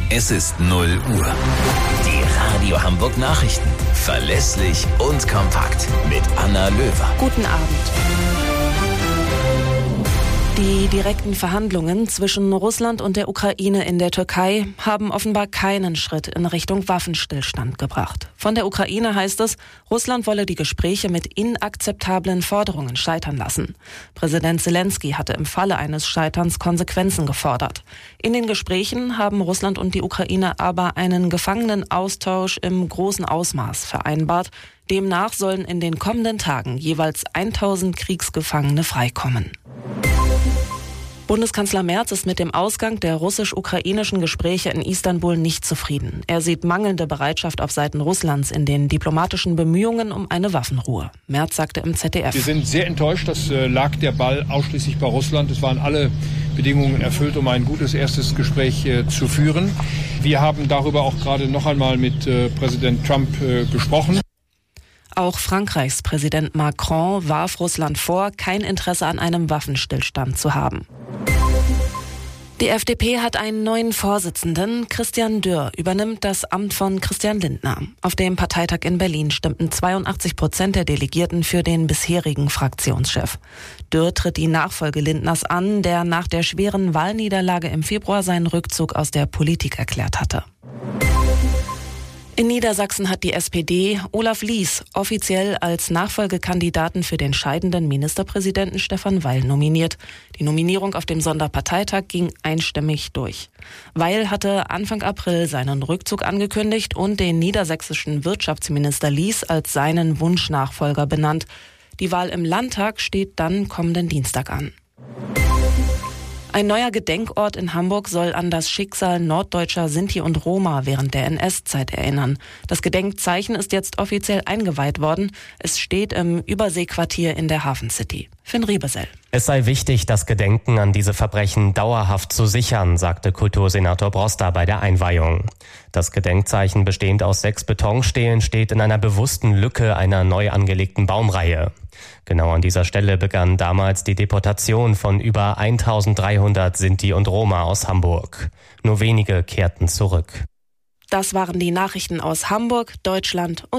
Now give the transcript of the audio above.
Es ist 0 Uhr. Die Radio Hamburg Nachrichten. Verlässlich und kompakt. Mit Anna Löwer. Guten Abend. Die direkten Verhandlungen zwischen Russland und der Ukraine in der Türkei haben offenbar keinen Schritt in Richtung Waffenstillstand gebracht. Von der Ukraine heißt es, Russland wolle die Gespräche mit inakzeptablen Forderungen scheitern lassen. Präsident Zelensky hatte im Falle eines Scheiterns Konsequenzen gefordert. In den Gesprächen haben Russland und die Ukraine aber einen Gefangenenaustausch im großen Ausmaß vereinbart. Demnach sollen in den kommenden Tagen jeweils 1000 Kriegsgefangene freikommen. Bundeskanzler Merz ist mit dem Ausgang der russisch-ukrainischen Gespräche in Istanbul nicht zufrieden. Er sieht mangelnde Bereitschaft auf Seiten Russlands in den diplomatischen Bemühungen um eine Waffenruhe. Merz sagte im ZDF: Wir sind sehr enttäuscht, das lag der Ball ausschließlich bei Russland. Es waren alle Bedingungen erfüllt, um ein gutes erstes Gespräch zu führen. Wir haben darüber auch gerade noch einmal mit Präsident Trump gesprochen. Auch Frankreichs Präsident Macron warf Russland vor, kein Interesse an einem Waffenstillstand zu haben. Die FDP hat einen neuen Vorsitzenden. Christian Dürr übernimmt das Amt von Christian Lindner. Auf dem Parteitag in Berlin stimmten 82% der Delegierten für den bisherigen Fraktionschef. Dürr tritt die Nachfolge Lindners an, der nach der schweren Wahlniederlage im Februar seinen Rückzug aus der Politik erklärt hatte. In Niedersachsen hat die SPD Olaf Lies offiziell als Nachfolgekandidaten für den scheidenden Ministerpräsidenten Stefan Weil nominiert. Die Nominierung auf dem Sonderparteitag ging einstimmig durch. Weil hatte Anfang April seinen Rückzug angekündigt und den niedersächsischen Wirtschaftsminister Lies als seinen Wunschnachfolger benannt. Die Wahl im Landtag steht dann kommenden Dienstag an. Ein neuer Gedenkort in Hamburg soll an das Schicksal norddeutscher Sinti und Roma während der NS-Zeit erinnern. Das Gedenkzeichen ist jetzt offiziell eingeweiht worden. Es steht im Überseequartier in der Hafen City. Finn Riebesell. Es sei wichtig, das Gedenken an diese Verbrechen dauerhaft zu sichern, sagte Kultursenator Broster bei der Einweihung. Das Gedenkzeichen, bestehend aus 6 Betonstelen, steht in einer bewussten Lücke einer neu angelegten Baumreihe. Genau an dieser Stelle begann damals die Deportation von über 1300 Sinti und Roma aus Hamburg. Nur wenige kehrten zurück. Das waren die Nachrichten aus Hamburg, Deutschland und